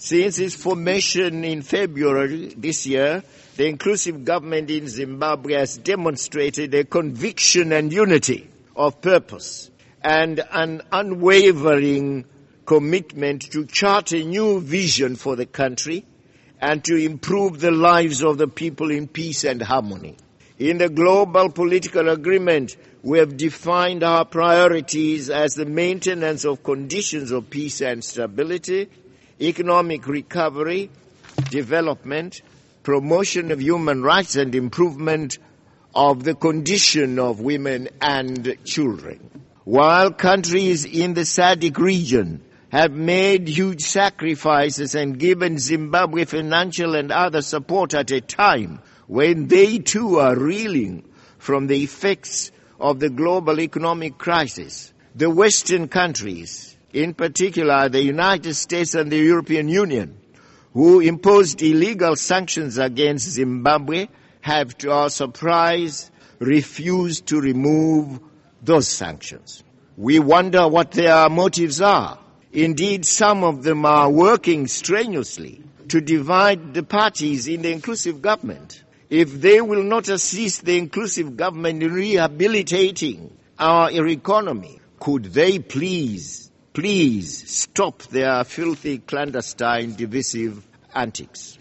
Since its formation in February this year, the inclusive government in Zimbabwe has demonstrated a conviction and unity of purpose and an unwavering commitment to chart a new vision for the country and to improve the lives of the people in peace and harmony. In the global political agreement, we have defined our priorities as the maintenance of conditions of peace and stability, economic recovery, development, promotion of human rights and improvement of the condition of women and children. While countries in the SADC region have made huge sacrifices and given Zimbabwe financial and other support at a time when they too are reeling from the effects of the global economic crisis, the Western countries, in particular the United States and the European Union, who imposed illegal sanctions against Zimbabwe, have, to our surprise, refused to remove those sanctions. We wonder what their motives are. Indeed, some of them are working strenuously to divide the parties in the inclusive government. If they will not assist the inclusive government in rehabilitating our economy, could they please stop their filthy, clandestine, divisive antics?